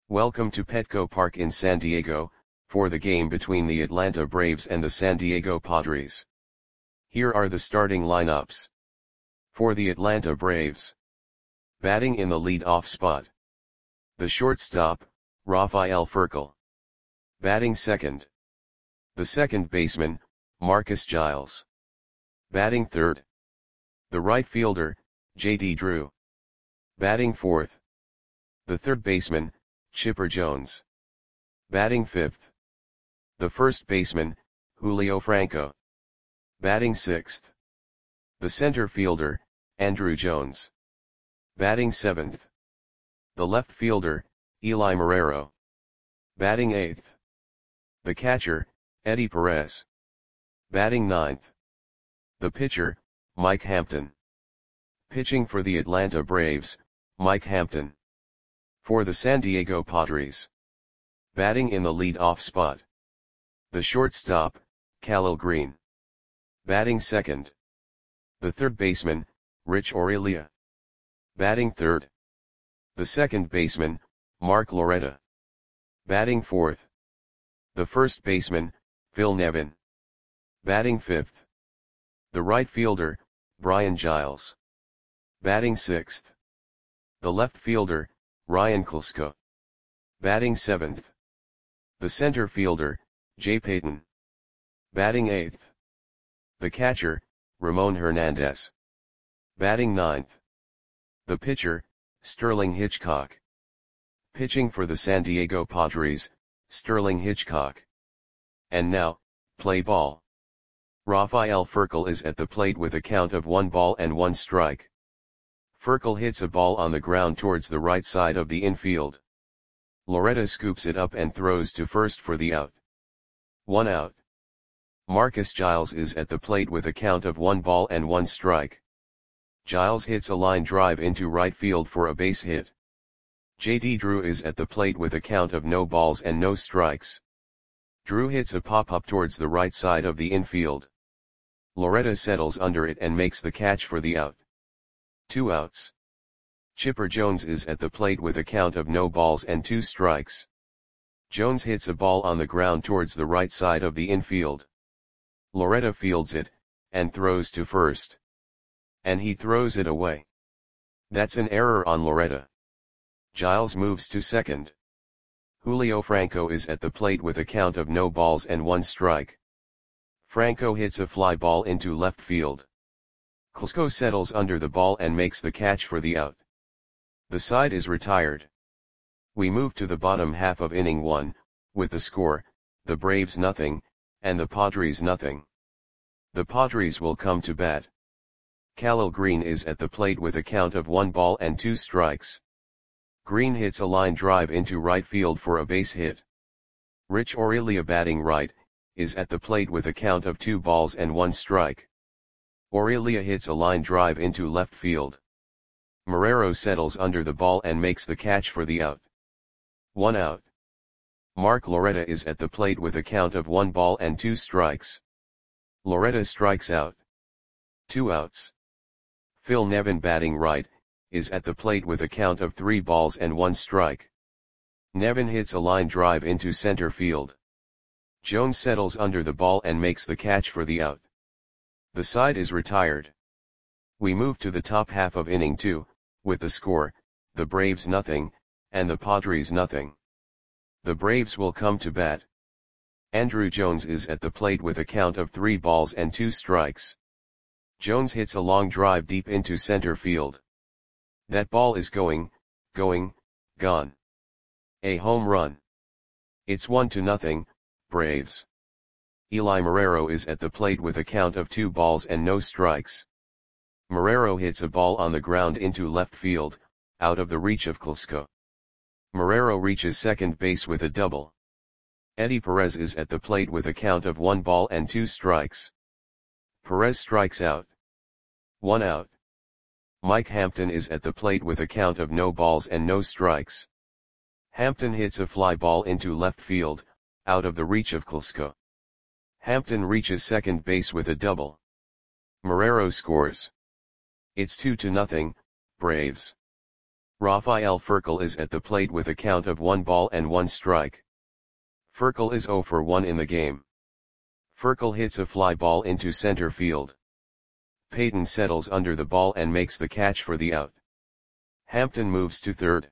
Welcome to Petco Park in San Diego, for the game between the Atlanta Braves and the San Diego Padres. Here are the starting lineups. For the Atlanta Braves. Batting in the lead-off spot. The shortstop, Rafael Furcal. Batting second. The second baseman, Marcus Giles. Batting third. The right fielder, J.D. Drew. Batting fourth. The third baseman, Chipper Jones. Batting fifth. The first baseman, Julio Franco. Batting sixth. The center fielder, Andruw Jones. Batting seventh. The left fielder, Eli Marrero. Batting eighth. The catcher, Eddie Perez. Batting ninth. The pitcher, Mike Hampton. Pitching for the Atlanta Braves, Mike Hampton. For the San Diego Padres. Batting in the lead-off spot. The shortstop, Khalil Greene. Batting second. The third baseman, Rich Aurelia. Batting third. The second baseman, Mark Loretta. Batting fourth. The first baseman, Phil Nevin. Batting fifth. The right fielder, Brian Giles. Batting sixth. The left fielder, Ryan Klesko. Batting seventh. The center fielder, Jay Payton. Batting eighth. The catcher, Ramon Hernandez. Batting ninth. The pitcher, Sterling Hitchcock. Pitching for the San Diego Padres, Sterling Hitchcock. And now, play ball. Rafael Furcal is at the plate with a count of 1 strike. Furcal hits a ball on the ground towards the right side of the infield. Loretta scoops it up and throws to first for the out. 1 out. Marcus Giles is at the plate with a count of 1 strike. Giles hits a line drive into right field for a base hit. J.D. Drew is at the plate with a count of no balls and no strikes. Drew hits a pop-up towards the right side of the infield. Loretta settles under it and makes the catch for the out. 2 outs. Chipper Jones is at the plate with a count of no balls and 2 strikes. Jones hits a ball on the ground towards the right side of the infield. Loretta fields it, and throws to first. And he throws it away. That's an error on Loretta. Giles moves to second. Julio Franco is at the plate with a count of no balls and 1 strike. Franco hits a fly ball into left field. Klesko settles under the ball and makes the catch for the out. The side is retired. We move to the bottom half of inning 1, with the score, the Braves nothing, and the Padres nothing. The Padres will come to bat. Khalil Greene is at the plate with a count of 1 ball and 2 strikes. Greene hits a line drive into right field for a base hit. Rich Aurelia batting right, is at the plate with a count of 2 balls and 1 strike. Aurelia hits a line drive into left field. Marrero settles under the ball and makes the catch for the out. 1 out. Mark Loretta is at the plate with a count of 1 ball and 2 strikes. Loretta strikes out. 2 outs. Phil Nevin batting right, is at the plate with a count of 3 balls and 1 strike. Nevin hits a line drive into center field. Jones settles under the ball and makes the catch for the out. The side is retired. We move to the top half of inning 2, with the score, the Braves nothing, and the Padres nothing. The Braves will come to bat. Andruw Jones is at the plate with a count of 3 balls and 2 strikes. Jones hits a long drive deep into center field. That ball is going, gone. A home run. It's 1-0, Braves. Eli Marrero is at the plate with a count of 2 balls and no strikes. Marrero hits a ball on the ground into left field, out of the reach of Klesko. Marrero reaches second base with a double. Eddie Perez is at the plate with a count of 1 ball and 2 strikes. Perez strikes out. 1 out. Mike Hampton is at the plate with a count of no balls and no strikes. Hampton hits a fly ball into left field, out of the reach of Klesko. Hampton reaches second base with a double. Marrero scores. It's 2-0, Braves. Rafael Furcal is at the plate with a count of 1 ball and 1 strike. Furcal is 0 for 1 in the game. Furcal hits a fly ball into center field. Peyton settles under the ball and makes the catch for the out. Hampton moves to third.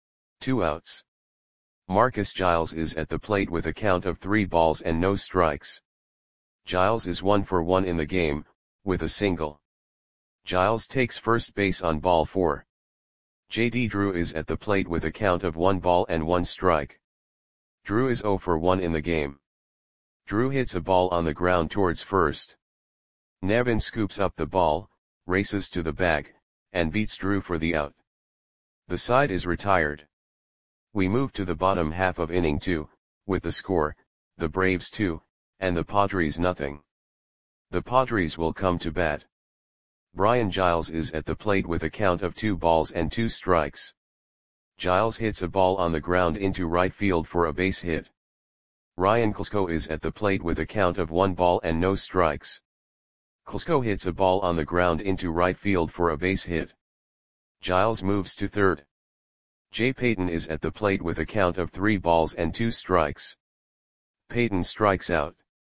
2 outs. Marcus Giles is at the plate with a count of 3 balls and no strikes. Giles is 1 for 1 in the game, with a single. Giles takes first base on ball 4. J.D. Drew is at the plate with a count of 1 ball and 1 strike. Drew is 0 for 1 in the game. Drew hits a ball on the ground towards first. Nevin scoops up the ball, races to the bag, and beats Drew for the out. The side is retired. We move to the bottom half of inning 2, with the score, the Braves 2, and the Padres nothing. The Padres will come to bat. Brian Giles is at the plate with a count of 2 balls and 2 strikes. Giles hits a ball on the ground into right field for a base hit. Ryan Klesko is at the plate with a count of 1 ball and no strikes. Klesko hits a ball on the ground into right field for a base hit. Giles moves to third. Jay Payton is at the plate with a count of 3 balls and 2 strikes. Payton strikes out.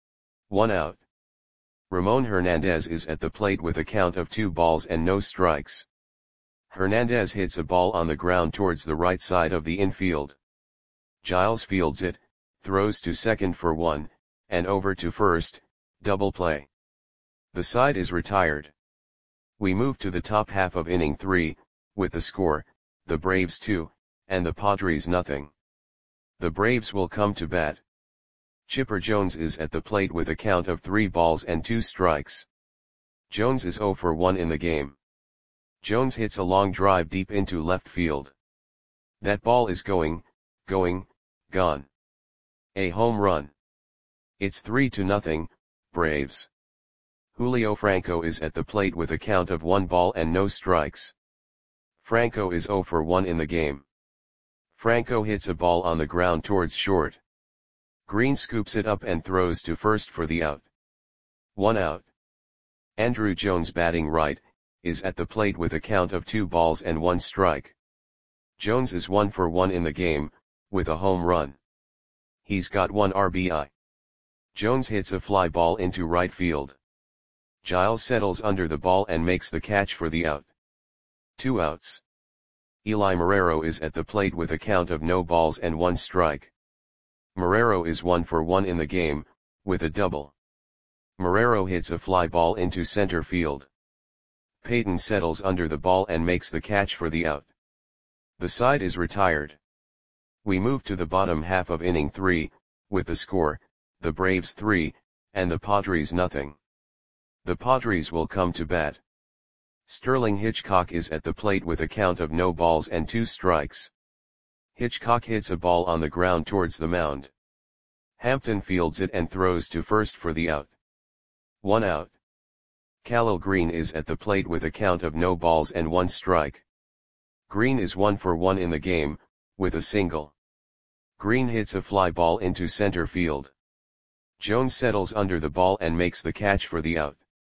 1 out. Ramon Hernandez is at the plate with a count of 2 balls and no strikes. Hernandez hits a ball on the ground towards the right side of the infield. Giles fields it, throws to second for 1, and over to first, double play. The side is retired. We move to the top half of inning 3, with the score, the Braves 2, and the Padres nothing. The Braves will come to bat. Chipper Jones is at the plate with a count of 3 balls and 2 strikes. Jones is 0 for 1 in the game. Jones hits a long drive deep into left field. That ball is going, gone. A home run. It's 3-0, Braves. Julio Franco is at the plate with a count of 1 ball and no strikes. Franco is 0 for 1 in the game. Franco hits a ball on the ground towards short. Green scoops it up and throws to first for the out. 1 out. Andrew Jones, batting right, is at the plate with a count of 2 balls and 1 strike. Jones is 1 for 1 in the game, with a home run. He's got 1 RBI. Jones hits a fly ball into right field. Giles settles under the ball and makes the catch for the out. 2 outs. Eli Marrero is at the plate with a count of no balls and 1 strike. Marrero is 1 for 1 in the game, with a double. Marrero hits a fly ball into center field. Payton settles under the ball and makes the catch for the out. The side is retired. We move to the bottom half of inning 3, with the score, the Braves 3, and the Padres nothing. The Padres will come to bat. Sterling Hitchcock is at the plate with a count of no balls and 2 strikes. Hitchcock hits a ball on the ground towards the mound. Hampton fields it and throws to first for the out. 1 out. Khalil Green is at the plate with a count of no balls and 1 strike. Green is 1 for 1 in the game, with a single. Green hits a fly ball into center field. Jones settles under the ball and makes the catch for the out.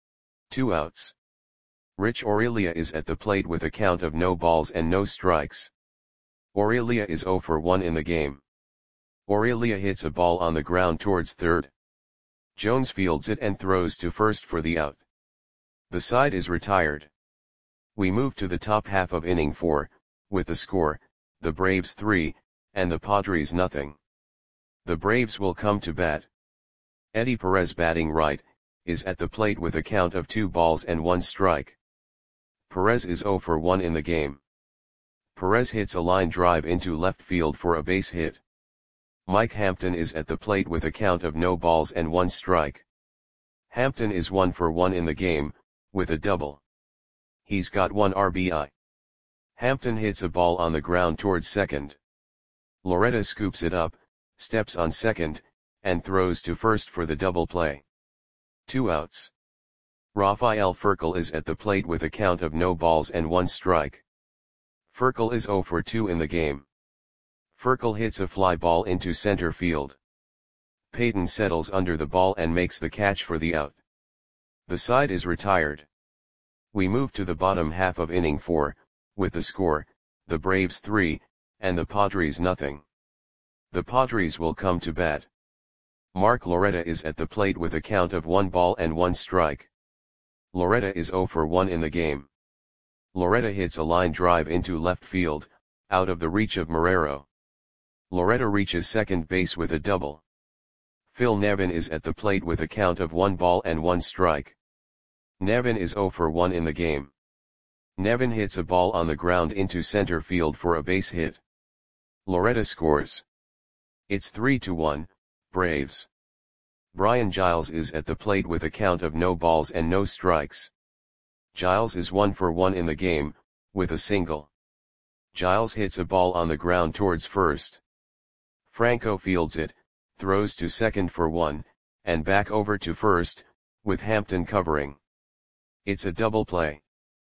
2 outs. Rich Aurelia is at the plate with a count of no balls and no strikes. Aurelia is 0 for 1 in the game. Aurelia hits a ball on the ground towards third. Jones fields it and throws to first for the out. The side is retired. We move to the top half of inning 4, with the score, the Braves 3, and the Padres nothing. The Braves will come to bat. Eddie Perez, batting right, is at the plate with a count of 2 balls and 1 strike. Perez is 0 for 1 in the game. Perez hits a line drive into left field for a base hit. Mike Hampton is at the plate with a count of no balls and 1 strike. Hampton is 1 for 1 in the game, with a double. He's got 1 RBI. Hampton hits a ball on the ground towards second. Loretta scoops it up, steps on second, and throws to first for the double play. 2 outs. Rafael Furcal is at the plate with a count of no balls and 1 strike. Furcal is 0 for 2 in the game. Furcal hits a fly ball into center field. Payton settles under the ball and makes the catch for the out. The side is retired. We move to the bottom half of inning 4, with the score, the Braves 3, and the Padres nothing. The Padres will come to bat. Mark Loretta is at the plate with a count of 1 ball and 1 strike. Loretta is 0 for 1 in the game. Loretta hits a line drive into left field, out of the reach of Marrero. Loretta reaches second base with a double. Phil Nevin is at the plate with a count of 1 ball and 1 strike. Nevin is 0 for 1 in the game. Nevin hits a ball on the ground into center field for a base hit. Loretta scores. It's 3-1, Braves. Brian Giles is at the plate with a count of no balls and no strikes. Giles is 1 for 1 in the game, with a single. Giles hits a ball on the ground towards first. Franco fields it, throws to second for 1, and back over to first, with Hampton covering. It's a double play.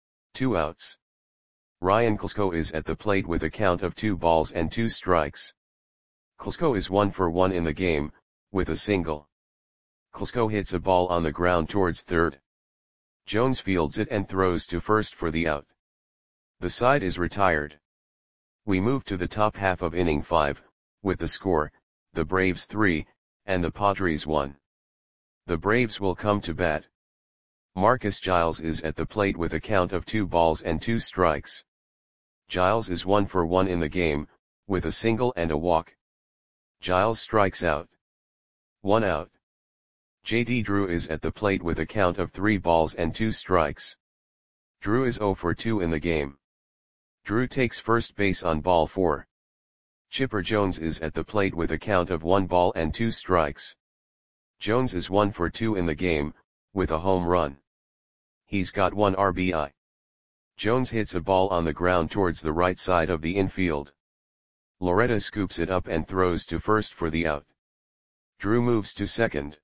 2 outs. Ryan Klesko is at the plate with a count of 2 balls and 2 strikes. Klesko is 1 for 1 in the game, with a single. Klesko hits a ball on the ground towards third. Jones fields it and throws to first for the out. The side is retired. We move to the top half of inning 5, with the score, the Braves 3, and the Padres 1. The Braves will come to bat. Marcus Giles is at the plate with a count of 2 balls and 2 strikes. Giles is 1 for 1 in the game, with a single and a walk. Giles strikes out. 1 out. J.D. Drew is at the plate with a count of 3 balls and 2 strikes. Drew is 0 for 2 in the game. Drew takes first base on ball 4. Chipper Jones is at the plate with a count of 1 ball and 2 strikes. Jones is 1 for 2 in the game, with a home run. He's got 1 RBI. Jones hits a ball on the ground towards the right side of the infield. Loretta scoops it up and throws to first for the out. Drew moves to second.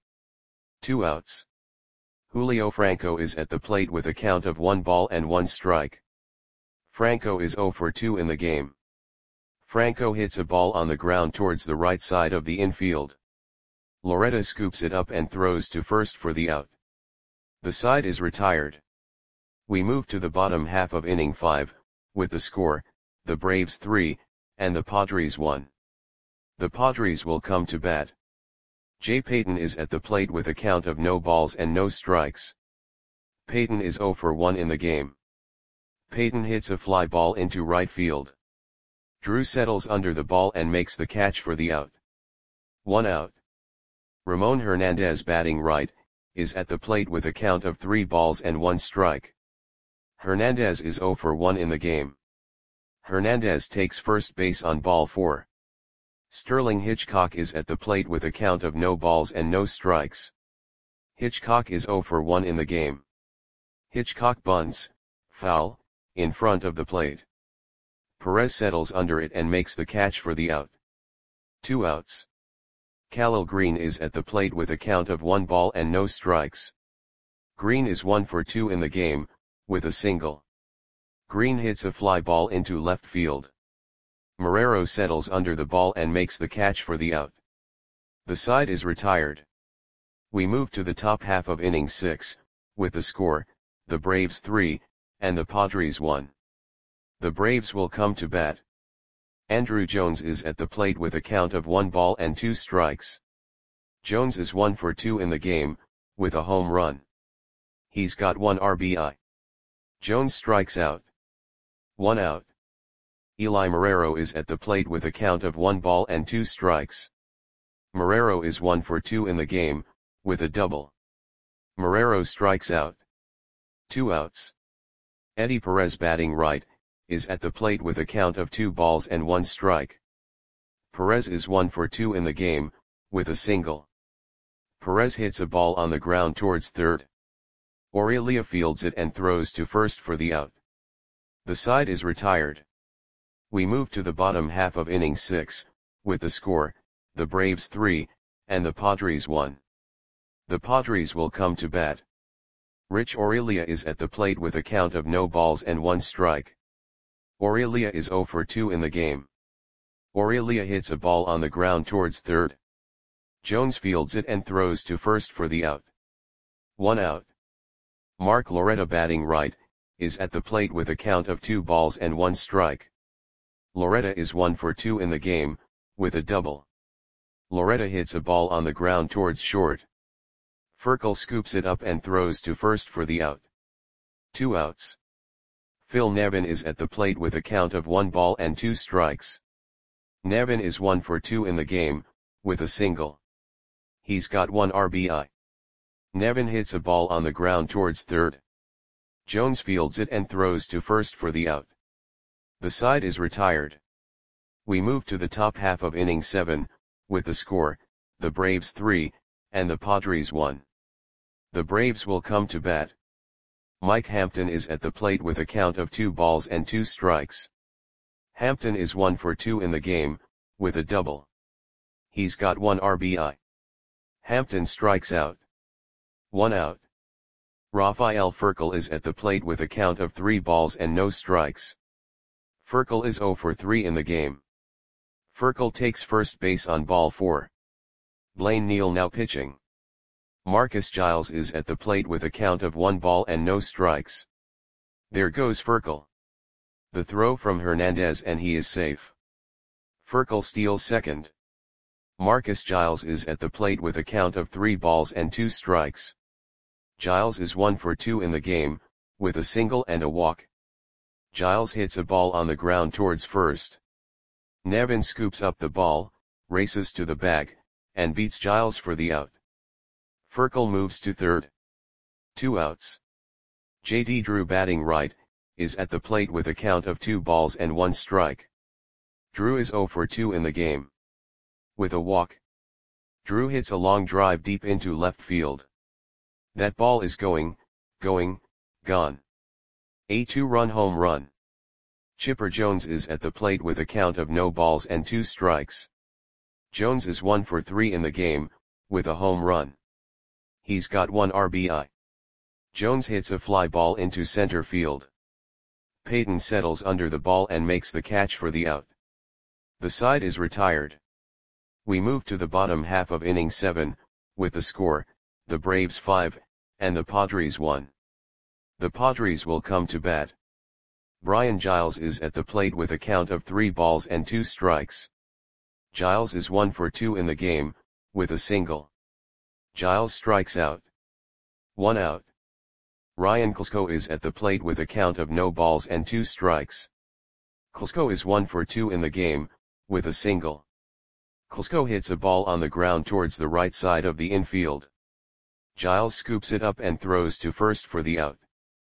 2 outs. Julio Franco is at the plate with a count of 1 ball and 1 strike. Franco is 0 for 2 in the game. Franco hits a ball on the ground towards the right side of the infield. Loretta scoops it up and throws to first for the out. The side is retired. We move to the bottom half of inning 5, with the score, the Braves 3, and the Padres 1. The Padres will come to bat. Jay Payton is at the plate with a count of no balls and no strikes. Payton is 0 for 1 in the game. Payton hits a fly ball into right field. Drew settles under the ball and makes the catch for the out. 1 out. Ramon Hernandez, batting right, is at the plate with a count of 3 balls and 1 strike. Hernandez is 0 for 1 in the game. Hernandez takes first base on ball 4. Sterling Hitchcock is at the plate with a count of no balls and no strikes. Hitchcock is 0 for 1 in the game. Hitchcock bunts, foul, in front of the plate. Perez settles under it and makes the catch for the out. 2 outs. Khalil Green is at the plate with a count of 1 ball and no strikes. Green is 1 for 2 in the game, with a single. Green hits a fly ball into left field. Marrero settles under the ball and makes the catch for the out. The side is retired. We move to the top half of inning 6, with the score, the Braves 3, and the Padres 1. The Braves will come to bat. Andrew Jones is at the plate with a count of 1 ball and 2 strikes. Jones is 1 for 2 in the game, with a home run. He's got 1 RBI. Jones strikes out. 1 out. Eli Marrero is at the plate with a count of 1 ball and 2 strikes. Marrero is 1 for 2 in the game, with a double. Marrero strikes out. 2 outs. Eddie Perez, batting right, is at the plate with a count of 2 balls and 1 strike. Perez is 1 for 2 in the game, with a single. Perez hits a ball on the ground towards third. Aurelia fields it and throws to first for the out. The side is retired. We move to the bottom half of inning 6, with the score, the Braves 3, and the Padres 1. The Padres will come to bat. Rich Aurelia is at the plate with a count of no balls and 1 strike. Aurelia is 0 for 2 in the game. Aurelia hits a ball on the ground towards third. Jones fields it and throws to first for the out. 1 out. Mark Loretta, batting right, is at the plate with a count of 2 balls and 1 strike. Loretta is 1 for 2 in the game, with a double. Loretta hits a ball on the ground towards short. Furkel scoops it up and throws to first for the out. 2 outs. Phil Nevin is at the plate with a count of 1 ball and 2 strikes. Nevin is 1 for 2 in the game, with a single. He's got 1 RBI. Nevin hits a ball on the ground towards third. Jones fields it and throws to first for the out. The side is retired. We move to the top half of inning 7, with the score, the Braves 3, and the Padres 1. The Braves will come to bat. Mike Hampton is at the plate with a count of 2 balls and 2 strikes. Hampton is 1 for 2 in the game, with a double. He's got 1 RBI. Hampton strikes out. 1 out. Rafael Furkel is at the plate with a count of 3 balls and no strikes. Furkel is 0 for 3 in the game. Furkel takes first base on ball 4. Blaine Neal now pitching. Marcus Giles is at the plate with a count of 1 ball and no strikes. There goes Furkel. The throw from Hernandez and he is safe. Furkel steals second. Marcus Giles is at the plate with a count of 3 balls and 2 strikes. Giles is 1 for 2 in the game, with a single and a walk. Giles hits a ball on the ground towards first. Nevin scoops up the ball, races to the bag, and beats Giles for the out. Furkel moves to third. 2 outs. J.D. Drew batting right, is at the plate with a count of 2 balls and 1 strike. Drew is 0 for 2 in the game. With a walk. Drew hits a long drive deep into left field. That ball is going, gone. A 2-run home run. Chipper Jones is at the plate with a count of no balls and 2 strikes. Jones is 1 for 3 in the game, with a home run. He's got 1 RBI. Jones hits a fly ball into center field. Payton settles under the ball and makes the catch for the out. The side is retired. We move to the bottom half of inning 7, with the score, the Braves 5, and the Padres 1. The Padres will come to bat. Brian Giles is at the plate with a count of 3 balls and 2 strikes. Giles is 1 for 2 in the game, with a single. Giles strikes out. 1 out. Ryan Klesko is at the plate with a count of no balls and 2 strikes. Klesko is 1 for 2 in the game, with a single. Klesko hits a ball on the ground towards the right side of the infield. Giles scoops it up and throws to first for the out.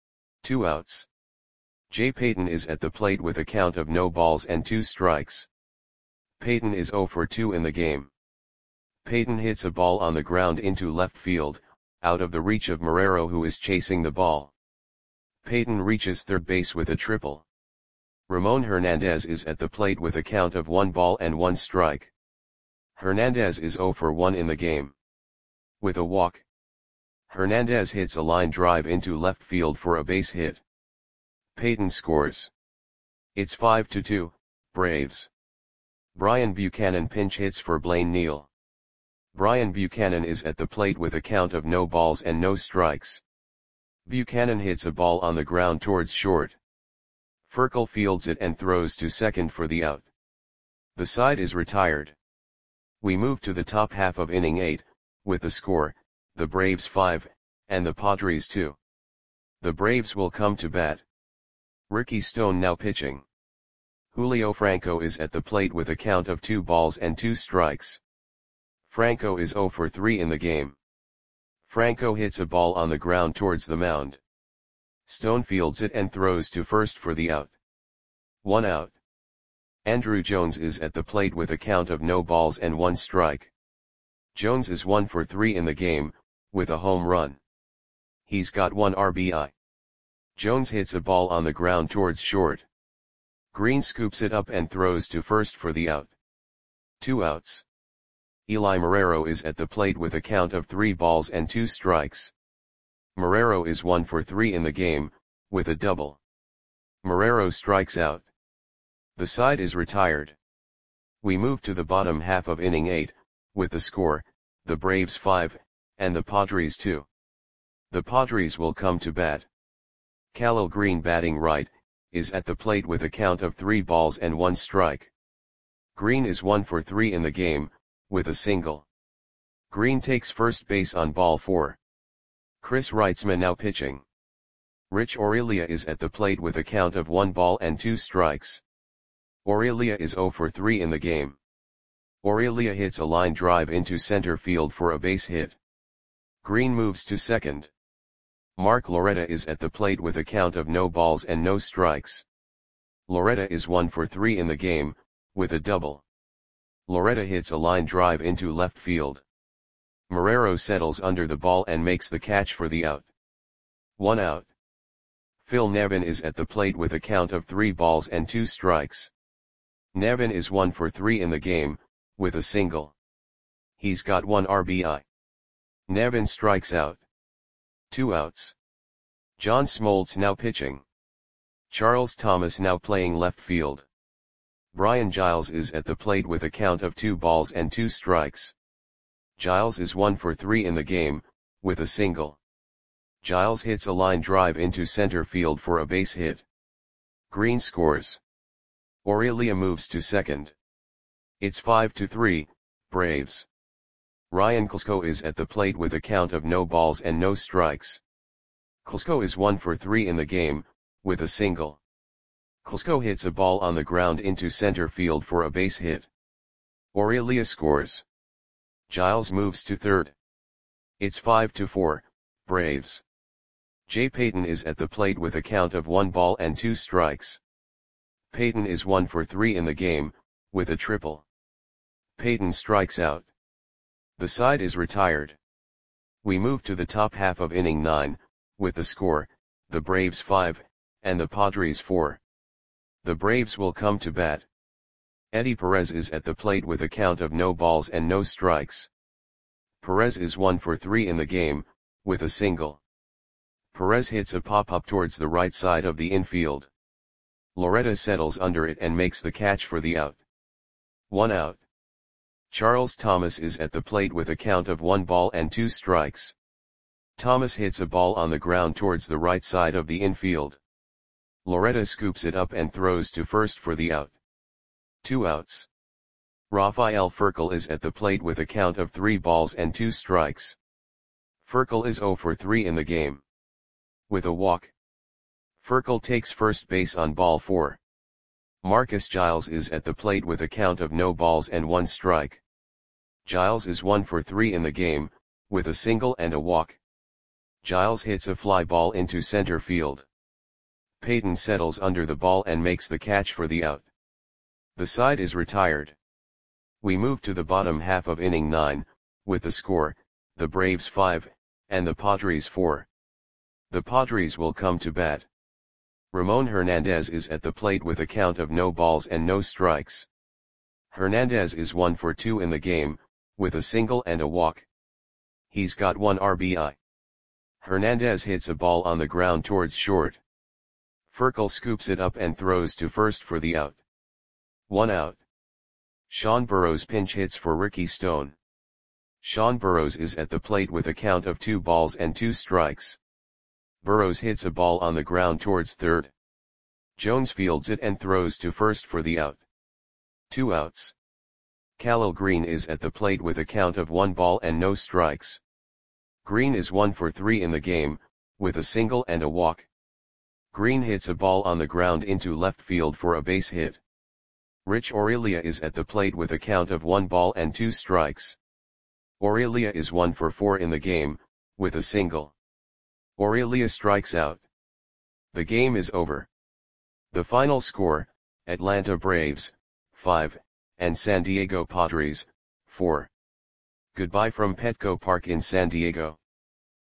2 outs. Jay Payton is at the plate with a count of no balls and 2 strikes. Payton is 0 for 2 in the game. Payton hits a ball on the ground into left field, out of the reach of Marrero who is chasing the ball. Payton reaches third base with a triple. Ramon Hernandez is at the plate with a count of 1 ball and 1 strike. Hernandez is 0 for 1 in the game. With a walk. Hernandez hits a line drive into left field for a base hit. Payton scores. It's 5-2, Braves. Brian Buchanan pinch hits for Blaine Neal. Brian Buchanan is at the plate with a count of no balls and no strikes. Buchanan hits a ball on the ground towards short. Furkel fields it and throws to second for the out. The side is retired. We move to the top half of inning 8, with the score, the Braves 5, and the Padres 2. The Braves will come to bat. Ricky Stone now pitching. Julio Franco is at the plate with a count of 2 balls and 2 strikes. Franco is 0 for 3 in the game. Franco hits a ball on the ground towards the mound. Stone fields it and throws to first for the out. 1 out. Andrew Jones is at the plate with a count of no balls and 1 strike. Jones is 1 for 3 in the game, with a home run. He's got 1 RBI. Jones hits a ball on the ground towards short. Green scoops it up and throws to first for the out. 2 outs. Eli Marrero is at the plate with a count of 3 balls and 2 strikes. Marrero is 1 for 3 in the game, with a double. Marrero strikes out. The side is retired. We move to the bottom half of inning 8, with the score, the Braves 5, and the Padres 2. The Padres will come to bat. Khalil Green batting right, is at the plate with a count of 3 balls and 1 strike. Green is 1 for 3 in the game, with a single. Green takes first base on ball 4. Chris Reitzman now pitching. Rich Aurelia is at the plate with a count of 1 ball and 2 strikes. Aurelia is 0 for 3 in the game. Aurelia hits a line drive into center field for a base hit. Green moves to second. Mark Loretta is at the plate with a count of no balls and no strikes. Loretta is 1 for 3 in the game, with a double. Loretta hits a line drive into left field. Marrero settles under the ball and makes the catch for the out. 1 out. Phil Nevin is at the plate with a count of 3 balls and 2 strikes. Nevin is 1 for 3 in the game, with a single. He's got 1 RBI. Nevin strikes out. 2 outs. John Smoltz now pitching. Charles Thomas now playing left field. Brian Giles is at the plate with a count of 2 balls and 2 strikes. Giles is 1 for 3 in the game, with a single. Giles hits a line drive into center field for a base hit. Green scores. Aurelia moves to second. It's 5-3, Braves. Ryan Klesko is at the plate with a count of no balls and no strikes. Klesko is 1 for 3 in the game, with a single. Klesko hits a ball on the ground into center field for a base hit. Aurelia scores. Giles moves to third. It's 5-4, Braves. Jay Payton is at the plate with a count of 1 ball and 2 strikes. Payton is 1 for 3 in the game, with a triple. Payton strikes out. The side is retired. We move to the top half of inning 9, with the score, the Braves 5, and the Padres 4. The Braves will come to bat. Eddie Perez is at the plate with a count of no balls and no strikes. Perez is 1 for 3 in the game, with a single. Perez hits a pop-up towards the right side of the infield. Loretta settles under it and makes the catch for the out. 1 out. Charles Thomas is at the plate with a count of 1 ball and 2 strikes. Thomas hits a ball on the ground towards the right side of the infield. Loretta scoops it up and throws to first for the out. 2 outs. Rafael Furcal is at the plate with a count of 3 balls and 2 strikes. Furcal is 0 for 3 in the game. With a walk. Furcal takes first base on ball 4. Marcus Giles is at the plate with a count of no balls and 1 strike. Giles is 1 for 3 in the game, with a single and a walk. Giles hits a fly ball into center field. Payton settles under the ball and makes the catch for the out. The side is retired. We move to the bottom half of inning 9, with the score, the Braves 5, and the Padres 4. The Padres will come to bat. Ramon Hernandez is at the plate with a count of no balls and no strikes. Hernandez is 1 for 2 in the game, with a single and a walk. He's got 1 RBI. Hernandez hits a ball on the ground towards short. Furcal scoops it up and throws to first for the out. 1 out. Sean Burrows pinch hits for Ricky Stone. Sean Burrows is at the plate with a count of 2 balls and 2 strikes. Burrows hits a ball on the ground towards third. Jones fields it and throws to first for the out. 2 outs. Khalil Green is at the plate with a count of 1 ball and no strikes. Green is 1 for 3 in the game, with a single and a walk. Green hits a ball on the ground into left field for a base hit. Rich Aurelia is at the plate with a count of 1 ball and 2 strikes. Aurelia is 1 for 4 in the game, with a single. Aurelia strikes out. The game is over. The final score, Atlanta Braves, 5, and San Diego Padres, 4. Goodbye from Petco Park in San Diego.